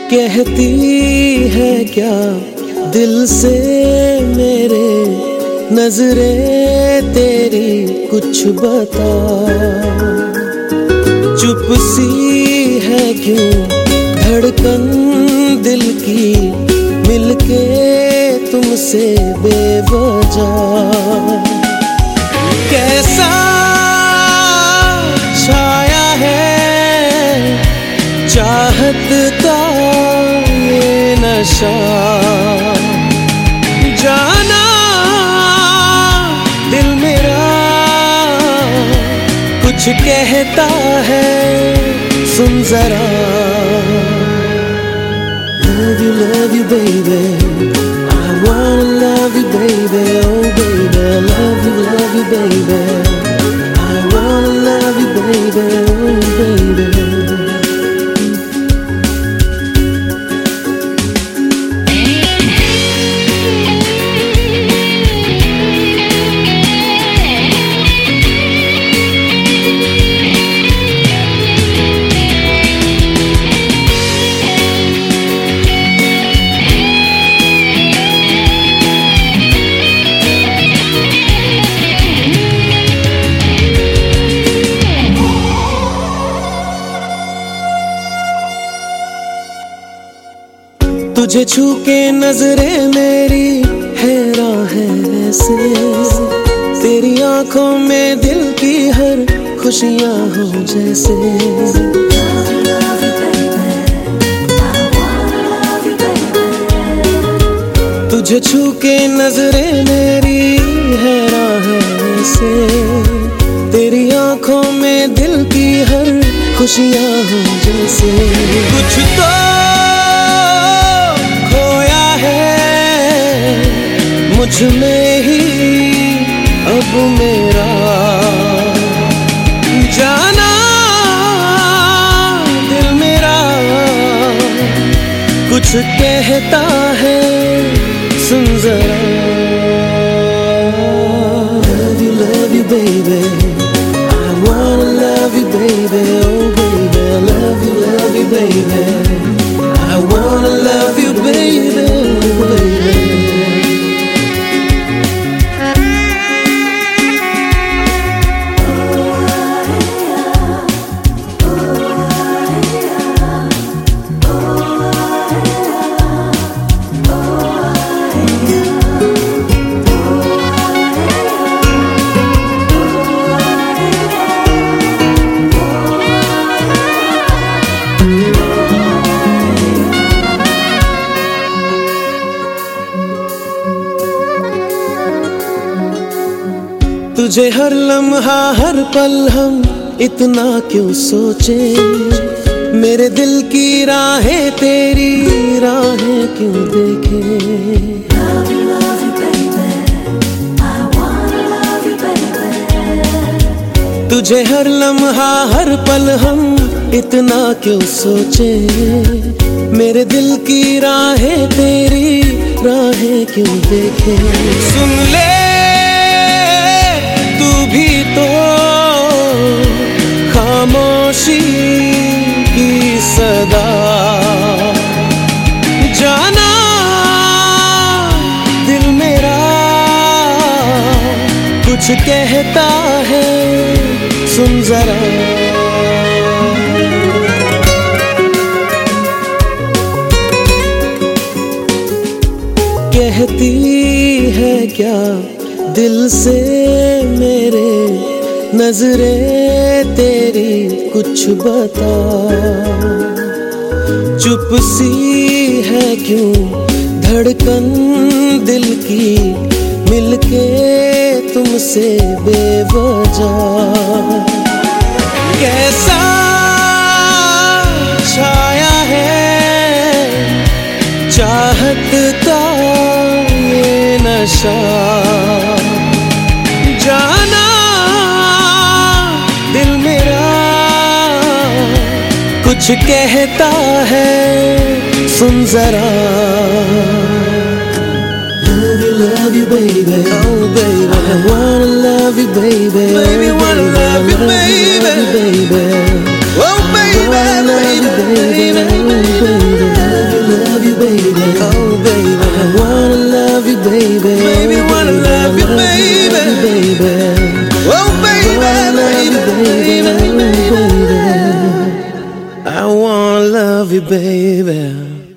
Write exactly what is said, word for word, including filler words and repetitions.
कहती है क्या दिल से मेरे, नजरें तेरी कुछ बता। चुप सी है क्यों धड़कन दिल की, मिलके तुमसे बेवजह। कैसा छाया है चाहत का ये नशा, जाना दिल मेरा कुछ कहता है, सुन जरा। Love you, love you, baby. I wanna love you, baby. Oh, baby, love you, love you, baby. I wanna love you, baby. Oh, baby. तुझे छू के नजरें मेरी हैरान है ऐसे, तेरी आंखों में दिल की हर खुशियां हो जैसे। तुझे छू के नजरें मेरी हैरान है ऐसे, तेरी आंखों में दिल की हर खुशियां हो जैसे। कुछ तो मुझ में ही अब मेरा, जाना दिल मेरा कुछ कहता है, सुन जरा। Love you, love you, baby. I wanna love you, baby. Oh, baby, love you, love you, baby. I wanna love you, baby, baby. तुझे हर लम्हा हर पल हम इतना क्यों सोचे, मेरे दिल की राहें तेरी राहें क्यों देखे। तुझे हर लम्हा हर पल हम इतना क्यों सोचे, मेरे दिल की राहें तेरी राहें क्यों देखे। सुन ले तू भी तो खामोशी की सदा, जाना दिल मेरा कुछ कहता है, सुन जरा। कहती है क्या दिल से मेरे, नजरें तेरी कुछ बता। चुप सी है क्यों धड़कन दिल की, मिलके तुमसे बेवजह। कैसा छाया है चाहत का ये नशा, जाना दिल मेरा कुछ कहता है, सुन जरा। Love you, love you, baby. Oh, baby, I wanna love you, baby. Baby, wanna love you, baby. Oh, baby, baby, baby, baby. baby.